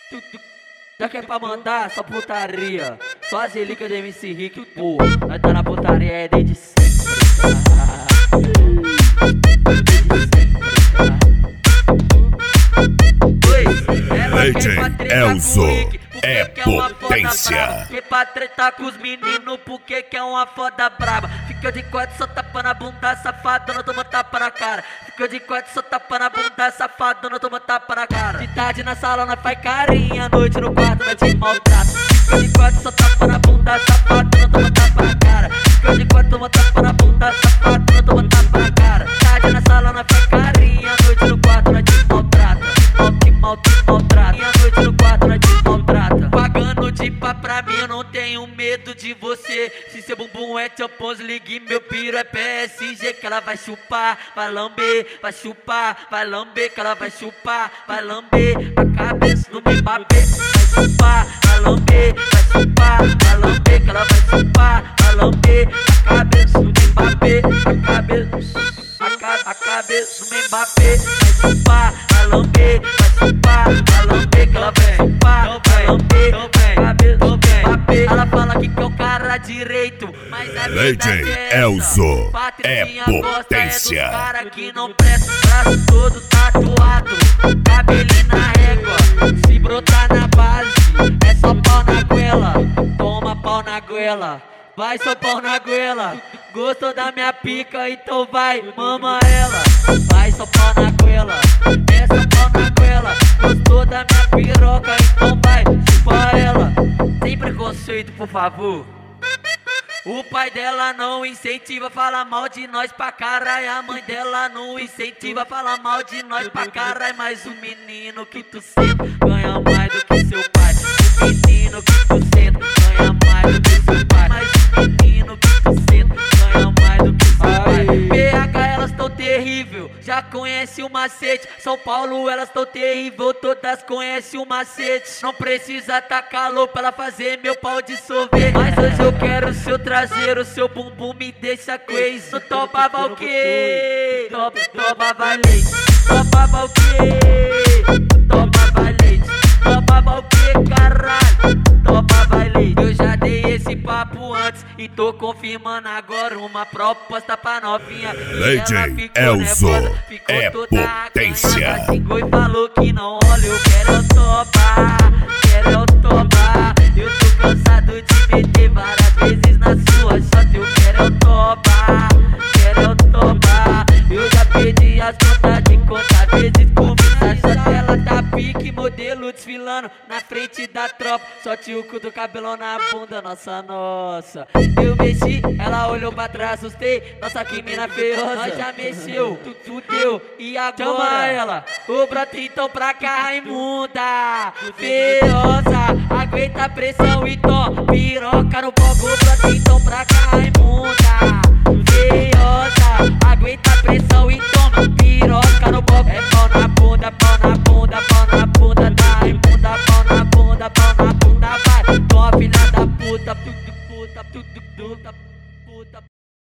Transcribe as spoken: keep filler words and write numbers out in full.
Tu, tu, já que é pra mandar, só putaria. Só as relíquias do M C Rick, pô. Nós tá na putaria, é desde sempre. Legend Elzo é potência. Que pra tretar com os meninos, porque que é uma foda braba. Fica de quatro, só tapa na bunda, safado, não toma tapa na cara. Fica de quatro, só tapa na bunda, safado, não toma tapa na cara. De tarde na sala, nós faz carinha, noite no quarto, nós te maltrata. Fica de quatro, só tapa na bunda, safado, não toma tapa na cara. Fica de quatro, toma tapa na bunda, safado, não toma tapa na cara. Tarde na sala, nós faz carinha, noite no quarto, nós te maltrata. Mal, te mal, te maltrata. E a noite no quarto, nós te maltrata. Pagando de pá pra mim, eu não tenho medo de você. Se seu bumbum é Champions League, meu piro é P S G. Que ela vai chupar, vai lamber, vai chupar, vai lamber. Que ela vai chupar, vai lamber a cabeça do Mbappé. Vai chupar, vai lamber, vai chupar, vai lamber. Que ela vai chupar, vai lamber a cabeça do Mbappé. A cabeça, a, ca, a cabeça do Mbappé. Vai chupar, vai lamber, vai chupar, vai lamber. Que ela vai chupar, vai lamber a cabeça do Mbappé. Ela fala que que é o cara direito, mas a Legend Elzo é potência. É do cara que não presta, braço todo tatuado, cabelinho na régua. Se brotar na base, é só pau na goela. Toma pau na goela, vai só pau na goela. Gostou da minha pica, então vai, mama ela. Vai só pau na goela, é só pau na goela. Gostou da minha piroca, então vai, chupa ela. Sem preconceito, por favor. O pai dela não incentiva, fala mal de nós pra caralho. A mãe dela não incentiva, fala mal de nós pra caralho. Mas o menino que tu senta ganha mais do que seu pai. O menino que tu senta ganha mais do que seu pai. Mas o menino que tu senta ganha mais do que seu pai. P H elas tão terrível, já conhece o macete. São Paulo elas tão terrível, todas conhecem o macete. Não precisa tá calor pra ela fazer meu pau dissolver. Mas hoje eu quero o seu traseiro, seu bumbum me deixa crazy. Tu topava o quê? Top, topava leite. Topava o quê? Topava leite. Topava o quê, caralho? Topava leite. Eu já dei esse papo antes e tô confirmando agora uma proposta pra novinha. Legend Elzo é potência. Chegou e falou que não olha, eu quero eu topar, quero eu topar. Eu tô cansado de meter várias vezes na sua shot. Eu quero eu topar, quero eu topar. Eu já perdi as contas de quantas vezes comi essa shot. Ela tá pique, modelo desfilando na frente da tropa. Só tio cu do cabelão na bunda, nossa, nossa. Eu mexi, ela olhou pra trás, assustei. Nossa, que mina feiosa. Nós já mexeu, tu fudeu, e agora? Chama ela, o brota então pra cá, Raimunda. Feiosa, aguenta a pressão e tom. Piroca no fogo, brota então pra cá, Raimunda.